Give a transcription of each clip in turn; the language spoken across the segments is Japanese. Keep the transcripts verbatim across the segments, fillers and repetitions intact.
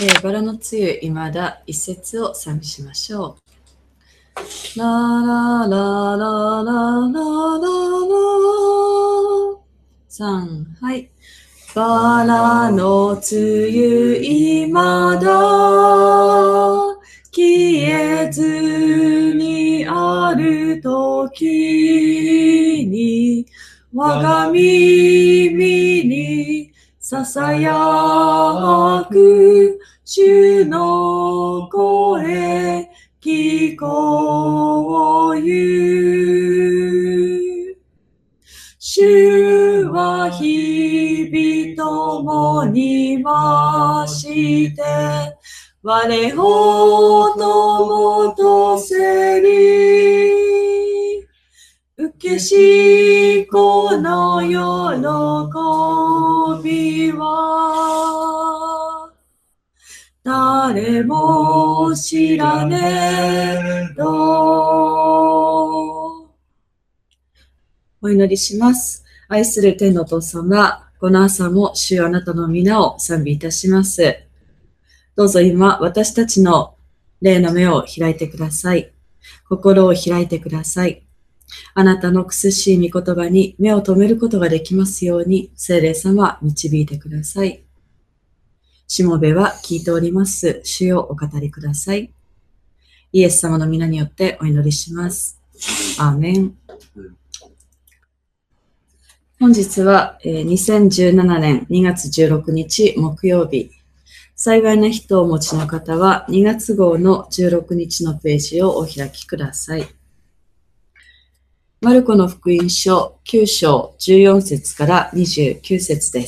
えー、バラのつゆ、いまだ一節を賛美しましょう。ララララララララ三、はい。バラのつゆ、いまだ消えずにあるときに、我が耳にささやく主の声聞こゆ。主は日々共にまして、我をともとせり。受けしこの喜びは、誰も知らねえと。お祈りします。愛する天のお父様、この朝も主よあなたの皆を賛美いたします。どうぞ今、私たちの霊の目を開いてください。心を開いてください。あなたの苦しい御言葉に目を留めることができますように、聖霊様、導いてください。しもべは聞いております。主よお語りください。イエス様の皆によってお祈りします。アーメン。本日はにせんじゅうななねんにがつじゅうろくにち木曜日。幸いな人をお持ちの方はにがつ号のじゅうろくにちのページをお開きください。マルコの福音書きゅうしょうじゅうよんせつからにじゅうきゅうせつです。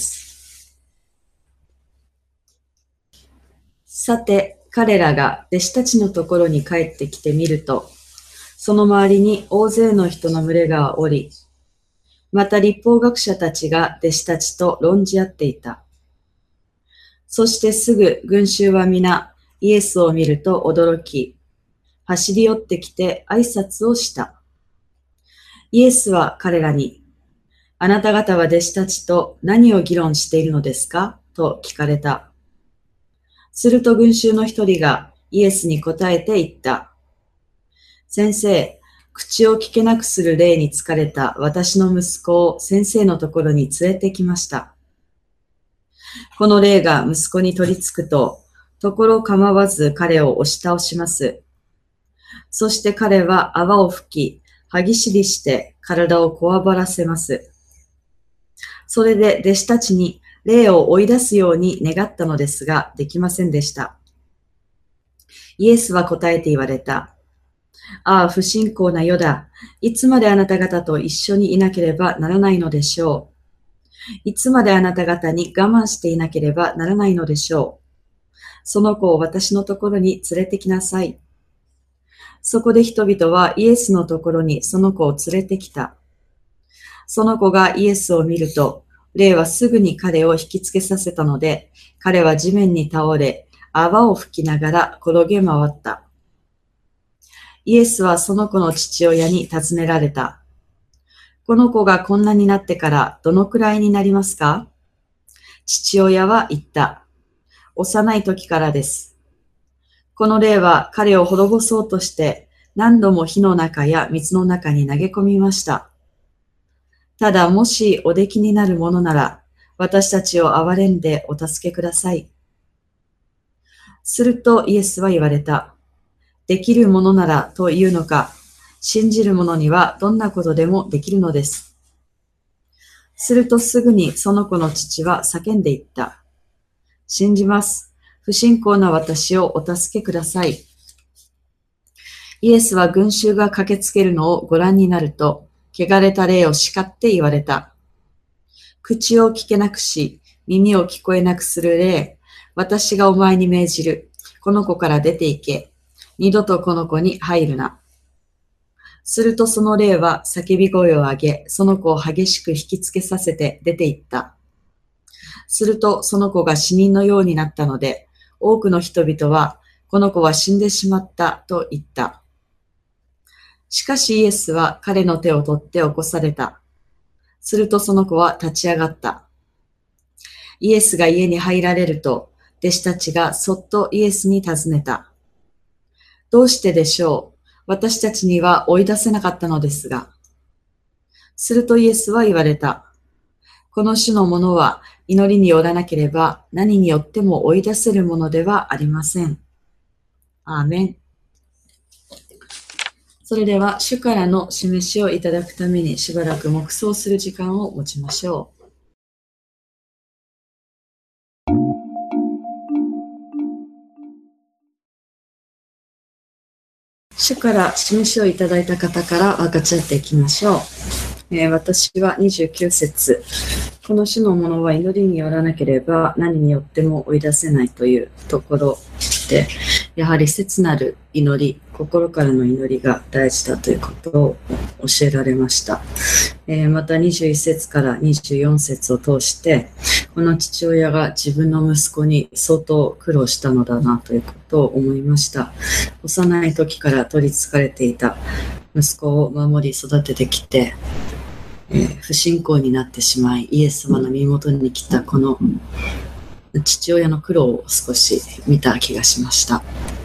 さて、彼らが弟子たちのところに帰ってきてみると、その周りに大勢の人の群れがおり、また律法学者たちが弟子たちと論じ合っていた。そしてすぐ群衆は皆イエスを見ると驚き、走り寄ってきて挨拶をした。イエスは彼らに、あなた方は弟子たちと何を議論しているのですかと聞かれた。すると群衆の一人がイエスに答えて言った。先生、口を聞けなくする霊に疲れた私の息子を先生のところに連れてきました。この霊が息子に取り付くと、ところ構わず彼を押し倒します。そして彼は泡を吹き、歯ぎしりして体をこわばらせます。それで弟子たちに霊を追い出すように願ったのですが、できませんでした。イエスは答えて言われた。ああ、不信仰な世だ。いつまであなた方と一緒にいなければならないのでしょう。いつまであなた方に我慢していなければならないのでしょう。その子を私のところに連れてきなさい。そこで人々はイエスのところにその子を連れてきた。その子がイエスを見ると、霊はすぐに彼を引きつけさせたので、彼は地面に倒れ、泡を吹きながら転げ回った。イエスはその子の父親に尋ねられた。この子がこんなになってからどのくらいになりますか？父親は言った。幼い時からです。この霊は彼を滅ぼそうとして何度も火の中や水の中に投げ込みました。ただもしおできになるものなら、私たちを憐れんでお助けください。するとイエスは言われた。できるものならというのか、信じる者にはどんなことでもできるのです。するとすぐにその子の父は叫んでいった。信じます。不信仰な私をお助けください。イエスは群衆が駆けつけるのをご覧になると、汚れた霊を叱って言われた。口を聞けなくし、耳を聞こえなくする霊、私がお前に命じる。この子から出て行け。二度とこの子に入るな。するとその霊は叫び声を上げ、その子を激しく引きつけさせて出て行った。するとその子が死人のようになったので、多くの人々は、この子は死んでしまったと言った。しかしイエスは彼の手を取って起こされた。するとその子は立ち上がった。イエスが家に入られると、 弟子たちがそっとイエスに尋ねた。どうしてでしょう？私たちには追い出せなかったのですが。するとイエスは言われた。この種のものは祈りによらなければ何によっても追い出せるものではありません。アーメン。それでは主からの示しをいただくためにしばらく黙想する時間を持ちましょう。主から示しをいただいた方から分かち合っていきましょう。えー、私はにじゅうきゅう節。この種のものは祈りによらなければ何によっても追い出せないというところで、やはり切なる祈り、心からの祈りが大事だということを教えられました。えー、またにじゅういち節からにじゅうよん節を通して、この父親が自分の息子に相当苦労したのだなということを思いました。幼い時から取り憑かれていた息子を守り育ててきて、えー、不信仰になってしまい、イエス様の身元に来たこの父親の苦労を少し見た気がしました。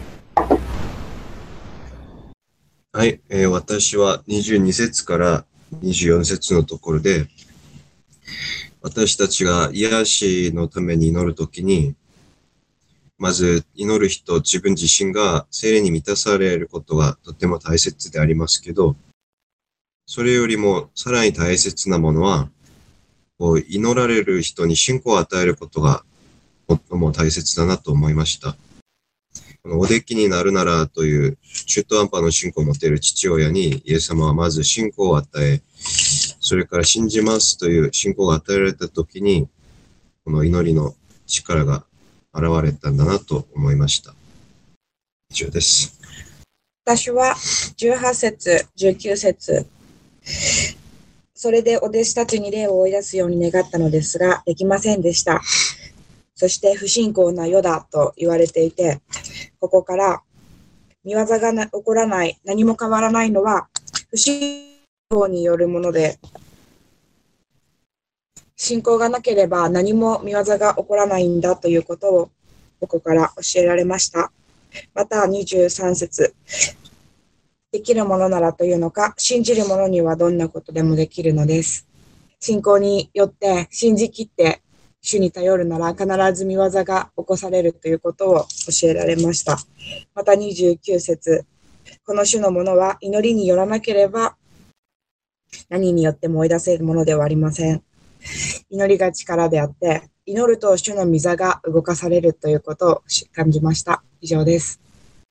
はい、えー、私はにじゅうに節からにじゅうよん節のところで、私たちが癒しのために祈るときに、まず祈る人、自分自身が聖霊に満たされることがとても大切でありますけど、それよりもさらに大切なものは、こう祈られる人に信仰を与えることが最も大切だなと思いました。このおできになるならという中途半端な信仰を持っている父親にイエス様はまず信仰を与え、それから信じますという信仰が与えられたときに、この祈りの力が現れたんだなと思いました。以上です。 私はじゅうはち節、じゅうきゅう節。それでお弟子たちに霊を追い出すように願ったのですが、できませんでした。そして不信仰な世だと言われていて、ここから見業がな起こらない、何も変わらないのは不信仰によるもので、信仰がなければ何も見業が起こらないんだということをここから教えられました。またにじゅうさん節。できるものならというのか、信じる者にはどんなことでもできるのです。信仰によって信じきって主に頼るなら必ず見業が起こされるということを教えられました。またにじゅうきゅう節。この種のものは祈りによらなければ何によっても追い出せるものではありません。祈りが力であって、祈ると主の御座が動かされるということを感じました。以上です。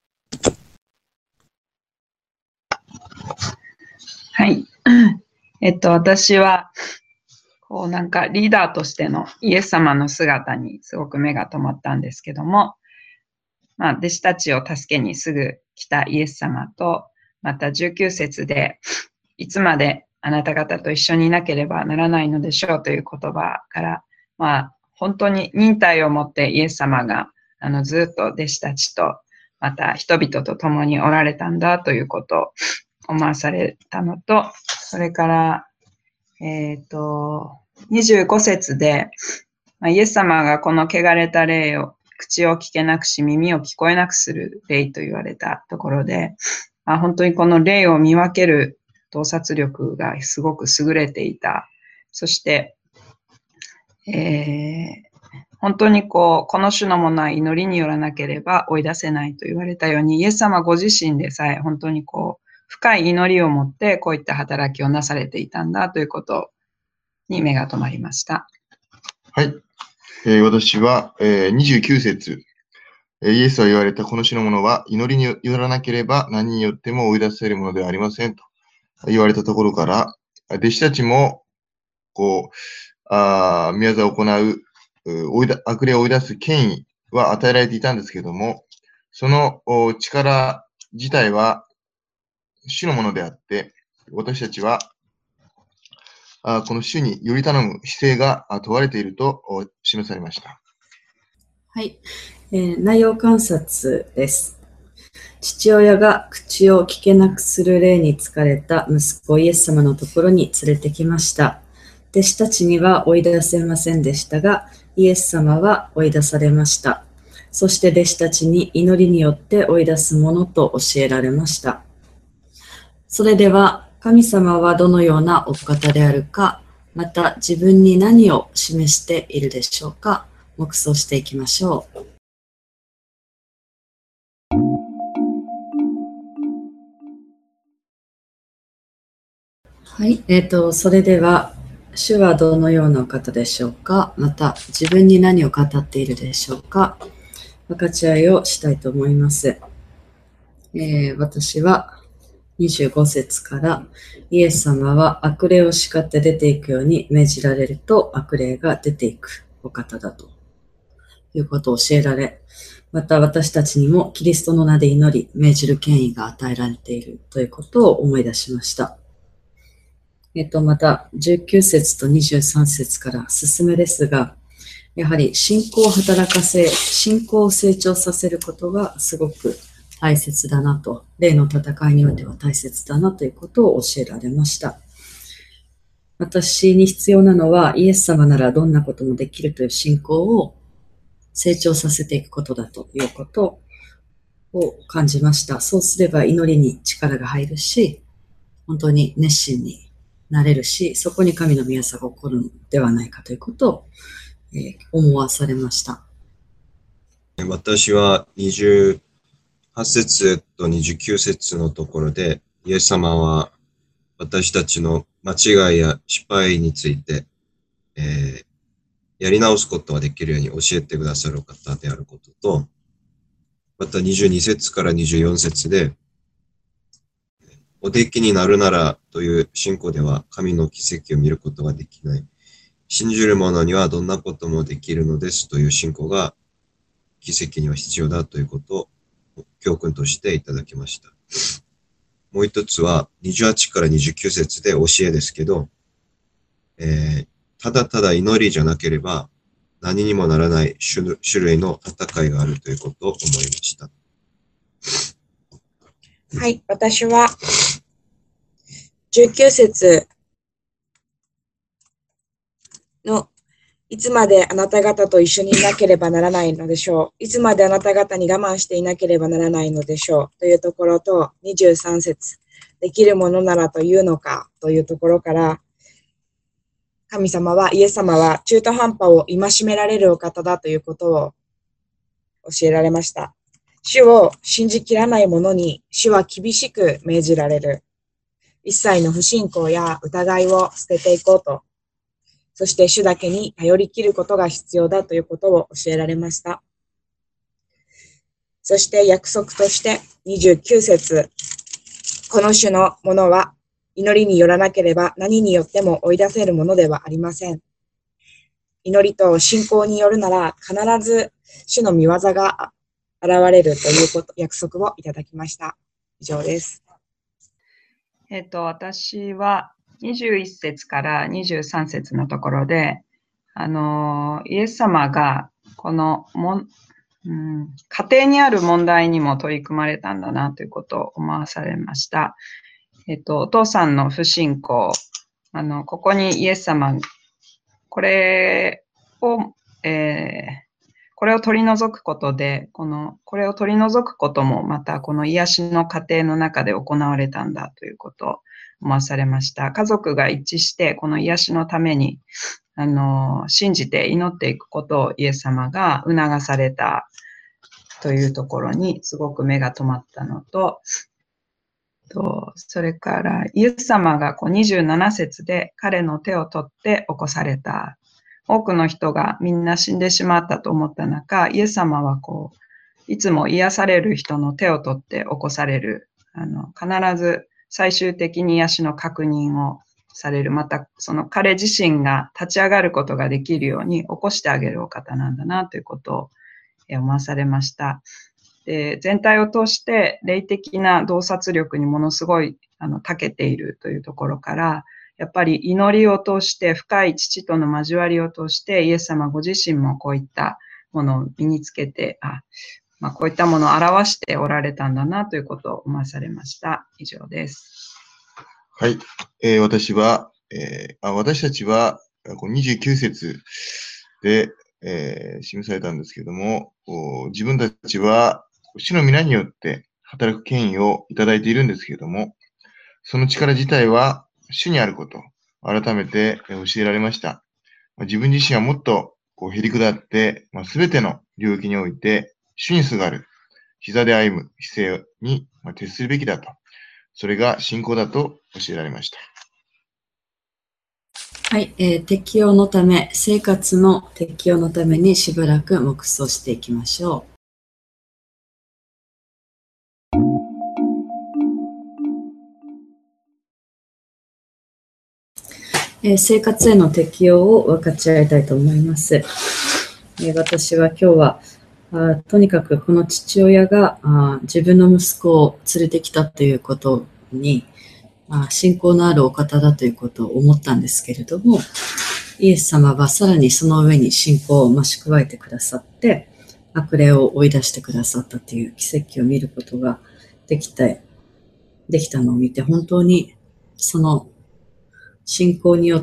はい。えっと、私は、こうなんかリーダーとしてのイエス様の姿にすごく目が留まったんですけども、まあ、弟子たちを助けにすぐ来たイエス様と、またじゅうきゅう節で、いつまであなた方と一緒にいなければならないのでしょうという言葉から、まあ、本当に忍耐を持ってイエス様があのずっと弟子たちと、また人々と共におられたんだということを思わされたのと、それから、えっと、にじゅうご節で、まあ、イエス様がこの汚れた霊を、口を聞けなくし、耳を聞こえなくする霊と言われたところで、まあ、本当にこの霊を見分ける洞察力がすごく優れていた。そして、えー、本当にこう、この種のものは祈りによらなければ追い出せないと言われたように、イエス様ご自身でさえ本当にこう、深い祈りを持ってこういった働きをなされていたんだということに目が留まりました。 はい。えー、私は、えー、にじゅうきゅう節、えー、イエスは言われたこの種のものは祈りによらなければ何によっても追い出せるものではありませんと言われたところから、弟子たちも、こう、あ宮沢を行う、追いだ悪霊を追い出す権威は与えられていたんですけれども、その力自体は主のものであって、私たちは、あこの主により頼む姿勢が問われていると示されました。 はい、えー、内容観察です。父親が口を聞けなくする霊に疲れた息子イエス様のところに連れてきました。弟子たちには追い出せませんでしたが、イエス様は追い出されました。 そして弟子たちに祈りによって追い出すものと教えられました。それでは、神様はどのようなお方であるか、また自分に何を示しているでしょうか。黙想していきましょう。はい、えっと、それでは、主はどのようなお方でしょうか。また自分に何を語っているでしょうか。分かち合いをしたいと思います。えー、私はにじゅうご節からイエス様は悪霊を叱って出ていくように命じられると悪霊が出ていくお方だということを教えられ、また私たちにもキリストの名で祈り命じる権威が与えられているということを思い出しました。えっと、またじゅうきゅう節とにじゅうさん節から進めですが、やはり信仰を働かせ、信仰を成長させることがすごく大切だなと、霊の戦いにおいては大切だなということを教えられました。私に必要なのはイエス様ならどんなこともできるという信仰を成長させていくことだということを感じました。そうすれば祈りに力が入るし、本当に熱心になれるし、そこに神の御業が起こるのではないかということを、えー、思わされました。 私はにじゅうはち節とにじゅうきゅう節のところで、イエス様は私たちの間違いや失敗について、えー、やり直すことができるように教えてくださる方であることと、またにじゅうに節からにじゅうよん節で、おできになるならという信仰では神の奇跡を見ることができない。信じる者にはどんなこともできるのですという信仰が奇跡には必要だということを教訓としていただきました。もう一つはにじゅうはちからにじゅうきゅう節で教えですけど、えー、ただただ祈りじゃなければ何にもならない種類の戦いがあるということを思いました。 はい、私はじゅうきゅう節のいつまであなた方と一緒にいなければならないのでしょう。いつまであなた方に我慢していなければならないのでしょう。というところとにじゅうさん節できるものならというのかというところから、神様は、イエス様は中途半端を戒められるお方だということを教えられました。主を信じきらない者に主は厳しく命じられる。一切の不信仰や疑いを捨てていこうと。そして主だけに頼り切ることが必要だということを教えられました。そして約束としてにじゅうきゅう節、この種のものは祈りによらなければ何によっても追い出せるものではありません。祈りと信仰によるなら必ず主の御業が現れるということ、約束をいただきました。以上です。 えっと、私はにじゅういち節からにじゅうさん節のところで、あの、イエス様がこのも、うん、家庭にある問題にも取り組まれたんだなということを思わされました。えっと、お父さんの不信仰、あの、ここにイエス様、これを、えーこれを取り除くことで、この、これを取り除くこともまたこの癒しの過程の中で行われたんだということを思わされました。家族が一致してこの癒しのために、あの、信じて祈っていくことをイエス様が促されたというところにすごく目が止まったのと、とそれからイエス様がこうにじゅうなな節で彼の手を取って起こされた。多くの人がみんな死んでしまったと思った中、イエス様はこう、いつも癒される人の手を取って起こされる。あの、必ず最終的に癒しの確認をされる。また、その彼自身が立ち上がることができるように起こしてあげるお方なんだなということを思わされました。で、全体を通して霊的な洞察力にものすごいあの長けているというところから、やっぱり祈りを通して深い父との交わりを通してイエス様ご自身もこういったものを身につけて、あ、まあ、こういったものを表しておられたんだなということを思わされました。以上です。 はい。えー、私は、えーあ、私たちはにじゅうきゅう節で、 えー示されたんですけれども、自分たちは主の皆によって働く権威をいただいているんですけれども、その力自体は主にあること、改めて教えられました。自分自身はもっとこうへり下って、すべての領域において主にすがる、膝で歩む姿勢に徹するべきだと。それが信仰だと教えられました。 はい、えー、適用のため、生活の適用のためにしばらく黙想していきましょう。えー、生活への適用を分かち合いたいと思います。えー、私は今日はあとにかくこの父親があ自分の息子を連れてきたということにあ信仰のあるお方だということを思ったんですけれども、イエス様はさらにその上に信仰を増し加えてくださって、悪霊を追い出してくださったという奇跡を見ることができて、できたのを見て、本当にその信仰によって、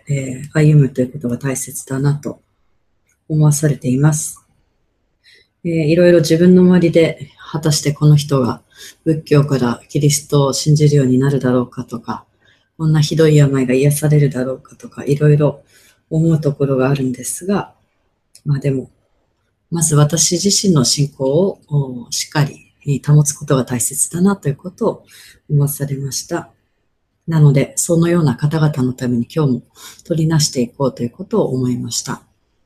えー、歩むということが大切だなと思わされています。えー、いろいろ自分の周りで、果たしてこの人が仏教からキリストを信じるようになるだろうかとか、こんなひどい病が癒されるだろうかとか、いろいろ思うところがあるんですが、まあでも、まず私自身の信仰をしっかり保つことが大切だなということを思わされました。なので、そのような方々のために今日も取りなしていこうということを思いました。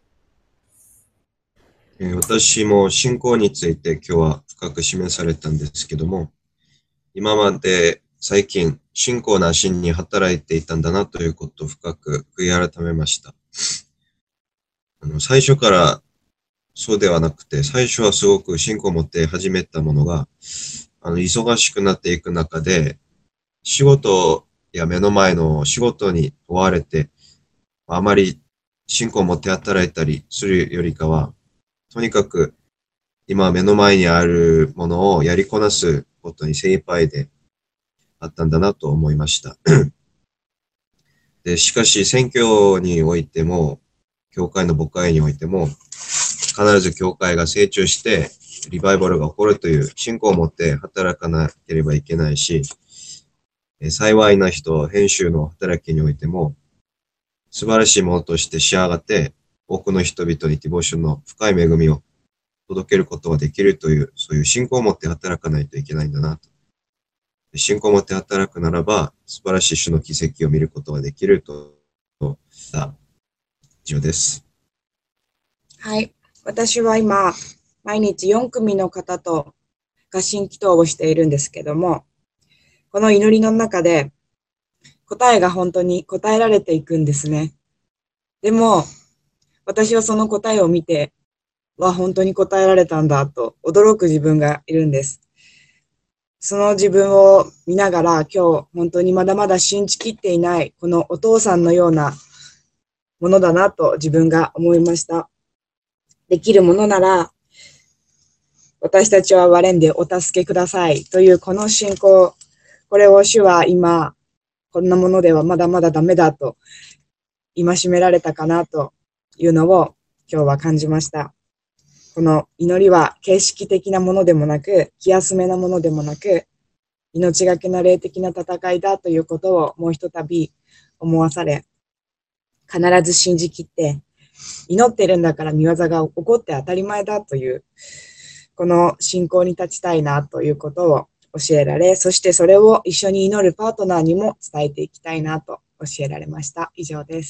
えー、私も信仰について今日は深く示されたんですけども、今まで最近信仰なしに働いていたんだなということを深く悔い改めました。あの最初からそうではなくて、最初はすごく信仰を持って始めたものが、あの忙しくなっていく中で、仕事や目の前の仕事に追われて、あまり信仰を持って働いたりするよりかは、とにかく今目の前にあるものをやりこなすことに精一杯であったんだなと思いました。で、しかし選挙においても、教会の母会においても、必ず教会が成長してリバイバルが起こるという信仰を持って働かなければいけないし、幸いな人、編集の働きにおいても、素晴らしいものとして仕上がって、多くの人々にディボーションの深い恵みを届けることができるという、そういう信仰を持って働かないといけないんだなと。信仰を持って働くならば、素晴らしい種の奇跡を見ることができると、とした以上です。 はい。私は今、毎日よん組の方と合心祈祷をしているんですけども、この祈りの中で答えが本当に答えられていくんですね。でも、私はその答えを見て、わ、本当に答えられたんだと驚く自分がいるんです。その自分を見ながら今日本当にまだまだ信じきっていないこのお父さんのようなものだなと自分が思いました。できるものなら私たちは我んでお助けくださいというこの信仰、これを主は今こんなものではまだまだダメだと戒められたかなというのを今日は感じました。この祈りは形式的なものでもなく、気休めなものでもなく、命がけな霊的な戦いだということをもうひとたび思わされ、必ず信じきって、祈ってるんだから御業が起こって当たり前だという、この信仰に立ちたいなということを教えられ、そしてそれを一緒に祈るパートナーにも伝えていきたいなと教えられました。以上です。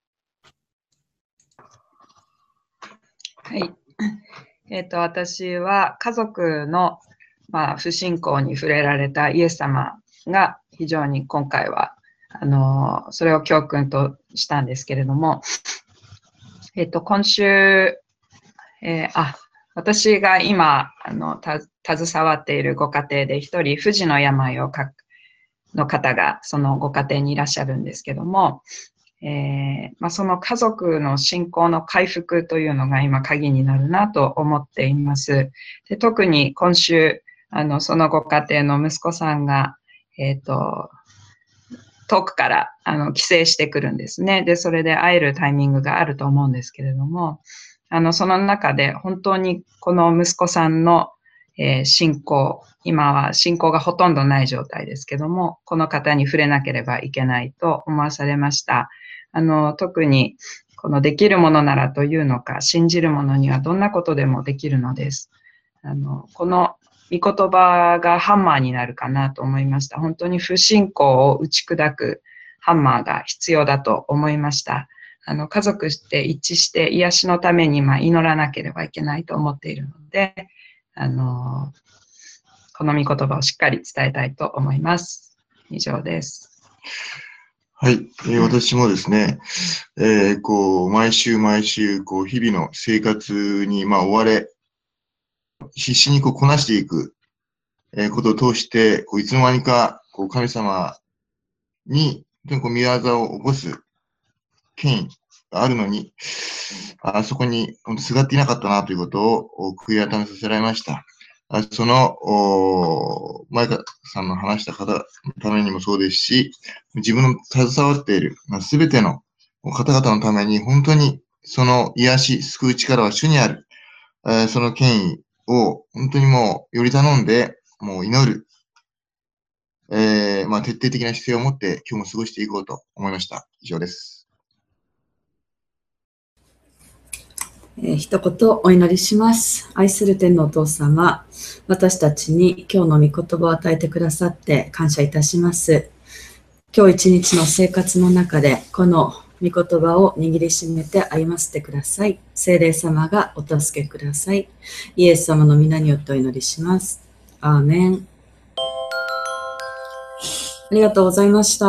はい。えっと、私は家族の、まあ、不信仰に触れられたイエス様が非常に今回は、あの、それを教訓としたんですけれども、えっと、今週、えー、あ、私が今、あの、た、携わっているご家庭で一人、不治の病をかの方がそのご家庭にいらっしゃるんですけども、えーまあ、その家族の信仰の回復というのが今鍵になるなと思っています。で、特に今週、あの、そのご家庭の息子さんが、えっと、 遠くからあの帰省してくるんですね。で、それで会えるタイミングがあると思うんですけれども、あの、その中で本当にこの息子さんの、えー信仰、今は信仰がほとんどない状態ですけども、この方に触れなければいけないと思わされました。あの、特にこのできるものならというのか、信じるものにはどんなことでもできるのです。あの、この御言葉がハンマーになるかなと思いました。本当に不信仰を打ち砕くハンマーが必要だと思いました。あの、家族で一致して癒しのためにまあ祈らなければいけないと思っているので、あの、この御言葉をしっかり伝えたいと思います。以上です。 はい。えー私もですね、えーこう、毎週毎週、こう、日々の生活に、まあ、追われ、必死にこう、こなしていく、えーことを通して、こう、いつの間にか、こう、神様に、本当にこう、見業を起こす権威があるのに、あそこに本当すがっていなかったなということをお悔い改めさせられました。あその、お前川さんの話した方のためにもそうですし、自分の携わっているすべての方々のために、本当にその癒し、救う力は主にある。えーその権威を本当にもうより頼んで、もう祈る。えーまあ、徹底的な姿勢を持って今日も過ごしていこうと思いました。以上です。 えー一言お祈りします。愛する天のお父様、私たちに今日の御言葉を与えてくださって感謝いたします。今日一日の生活の中でこの御言葉を握りしめて歩ませてください。聖霊様がお助けください。イエス様の皆によってお祈りします。アーメン。ありがとうございました。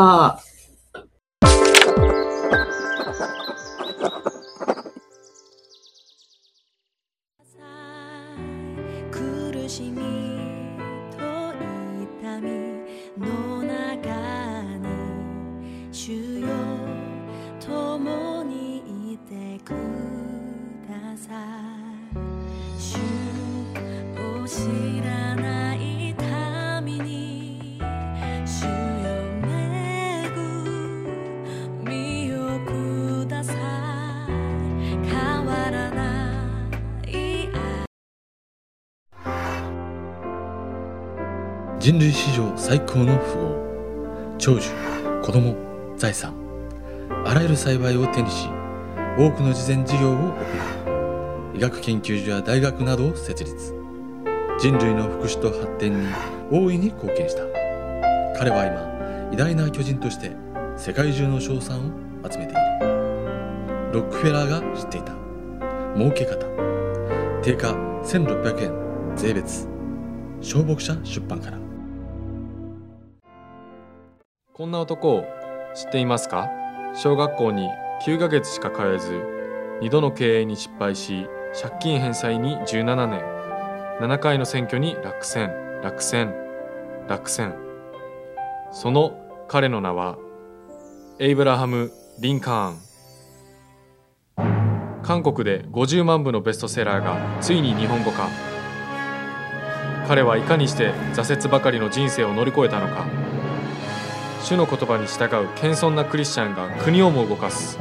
苦しみと痛みの中に主よ共にいてください。主を知らない民に主よ恵みをください。変わらない人類史上最高の富豪、長寿、子供、財産、あらゆる幸いを手にし、多くの慈善事業を行い、医学研究所や大学などを設立。人類の福祉と発展に大いに貢献した。彼は今、偉大な巨人として世界中の称賛を集めている。ロックフェラーが知っていた儲け方。定価せんろっぴゃくえん税別。小牧者出版から。 こんな男を知っていますか？小学校にきゅうかげつしか通えず、にどの経営に失敗し、借金返済にじゅうななねん、ななかいの選挙に落選、落選、落選。その彼の名は、エイブラハム・リンカーン。韓国でごじゅうまんぶのベストセラーがついに日本語化。彼はいかにして挫折ばかりの人生を乗り越えたのか。主の言葉に従う謙遜なクリスチャンが国をも動かす。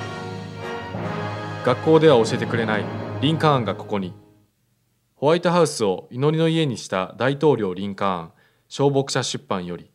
学校では教えてくれないリンカーンがここに。ホワイトハウスを祈りの家にした大統領リンカーン、小牧者出版より。